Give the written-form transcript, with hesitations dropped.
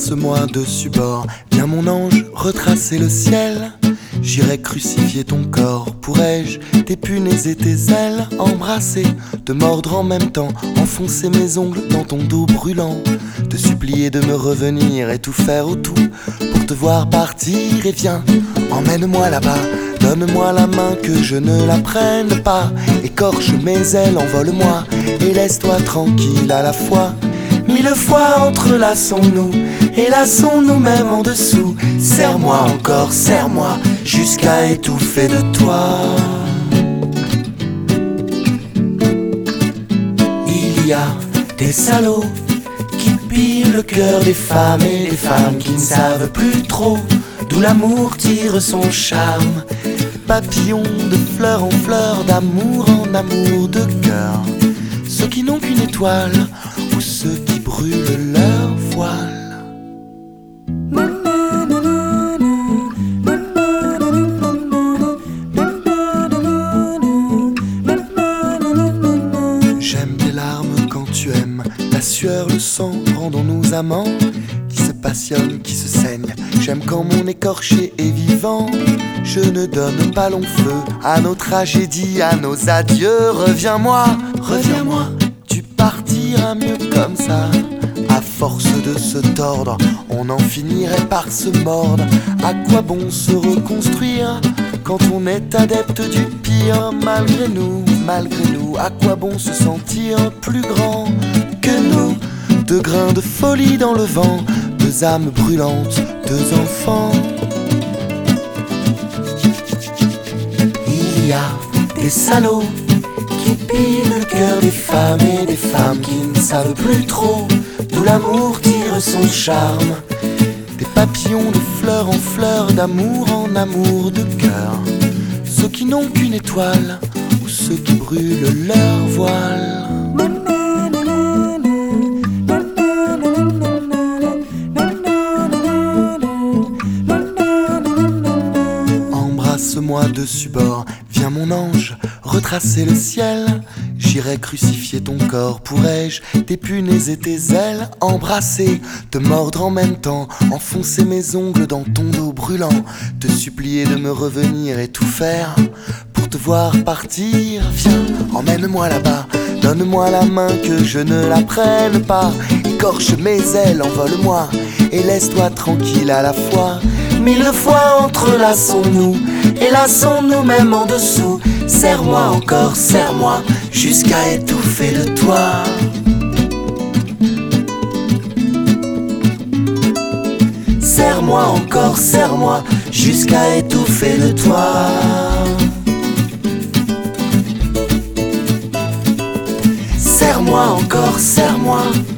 Embrasse-moi dessus bord, viens mon ange, retracer le ciel. J'irai crucifier ton corps, pourrais-je t'épuner tes ailes, embrasser, te mordre en même temps, enfoncer mes ongles dans ton dos brûlant, te supplier de me revenir et tout faire au tout pour te voir partir. Et viens, emmène-moi là-bas, donne-moi la main que je ne la prenne pas, écorche mes ailes, envole-moi et laisse-toi tranquille à la fois. 1000 fois entrelaçons-nous et lassons-nous même en dessous. Serre-moi encore, serre-moi jusqu'à étouffer de toi. Il y a des salauds qui pillent le cœur des femmes et des femmes qui ne savent plus trop d'où l'amour tire son charme. Papillons de fleur en fleur, d'amour en amour de cœur. Ceux qui n'ont qu'une étoile ou ceux qui brûlent leur voile. J'aime tes larmes quand tu aimes, la sueur, le sang, rendons-nous amants qui se passionnent, qui se saignent. J'aime quand mon écorché est vivant. Je ne donne pas long feu à nos tragédies, à nos adieux. Reviens-moi, reviens-moi, tu partiras mieux comme ça. À force de se tordre, on en finirait par se mordre. À quoi bon se reconstruire quand on est adepte du pire? Malgré nous, à quoi bon se sentir plus grand que nous? Deux grains de folie dans le vent, deux âmes brûlantes, deux enfants. Il y a des salauds qui pillent le cœur des femmes et des femmes qui ne savent plus trop d'où l'amour tire son charme. Des papillons de fleur en fleur, d'amour en amour de cœur. Ceux qui n'ont qu'une étoile ou ceux qui brûlent leur voile. Embrasse-moi dessus bord, viens mon ange, retracer le ciel. J'irai crucifier ton corps, pourrais-je t'épuner tes ailes, embrasser, te mordre en même temps, enfoncer mes ongles dans ton dos brûlant, te supplier de me revenir et tout faire pour te voir partir. Viens, emmène-moi là-bas, donne-moi la main que je ne la prenne pas, écorche mes ailes, envole-moi et laisse-toi tranquille à la fois. 1000 fois entrelaçons-nous et lassons-nous même en dessous. Serre-moi encore, serre-moi jusqu'à étouffer de toi. Serre-moi encore, serre-moi jusqu'à étouffer de toi. Serre-moi encore, serre-moi.